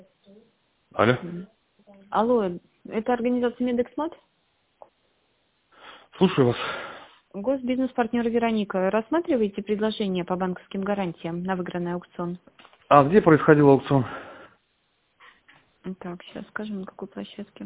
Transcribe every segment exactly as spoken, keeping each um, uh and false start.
Алло. Мгм. Алло, это организация Медэксмат? Слушаю вас. Госбизнес-партнер Вероника. Рассматриваете предложение по банковским гарантиям на выигранный аукцион? А где происходил аукцион? Так, сейчас скажем, на какой площадке.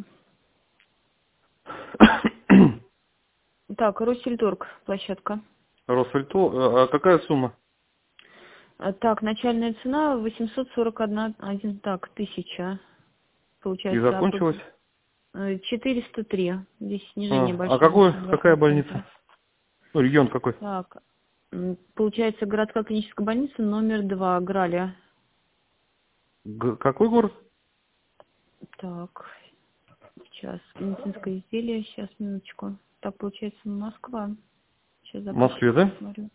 Так, Россельторг, площадка. Россельто. А какая сумма? А, Так, начальная цена восемьсот сорок одна, один, так, тысяча. И Получается, а под- закончилась? э, четыреста три. Здесь снижение А, а большое, какой, на два какая процента. больница? Ну, регион какой? Так, м, получается, городская клиническая больница номер два, Граля. Г- какой город? Так, сейчас, медицинское изделие, сейчас, минуточку. Так, получается, Москва. Сейчас В заказчик Москве, да? посмотрю.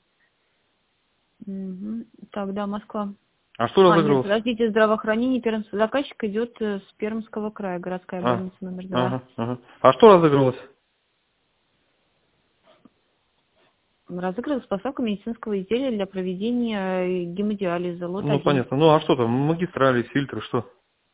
Мгм. Так, да, Москва. А что А, нет, разыгрывалось? подождите, здравоохранение. Пермс- Заказчик идет э, с Пермского края, городская А, больница номер два. ага, ага. А что разыгрывалось? Разыгрывалась поставка медицинского изделия для проведения э, гемодиализа, лот Ну, один. понятно. Ну, а что там? Магистрали, фильтры, что?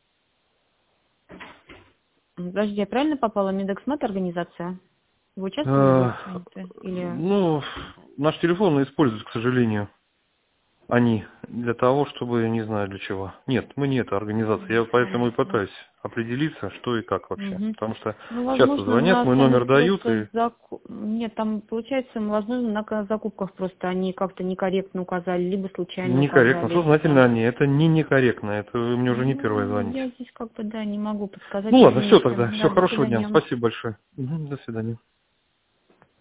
Подожди, я правильно попала? Медэксмат организация? Вы участвовали в Э, аукционе? Или... ну, наш телефон используют, к сожалению. Они для того, чтобы, не знаю для чего. Нет, мы не эта организация. Я поэтому и Понятно. пытаюсь определиться, что и как вообще. Мгм. Потому что Ну, часто возможно, звонят, на мой номер самих дают, просто и заку... Нет, там, получается, возможно, на ка- закупках просто они как-то некорректно указали, либо случайно некорректно. указали. Сознательно Там. они. Это не некорректно. Это вы мне уже не первое Ну, звоните. я здесь как бы, да, не могу подсказать, Ну ладно, все извините. тогда. Все, Да, до хорошего дня. свидания. Спасибо большое. Мгм, до свидания.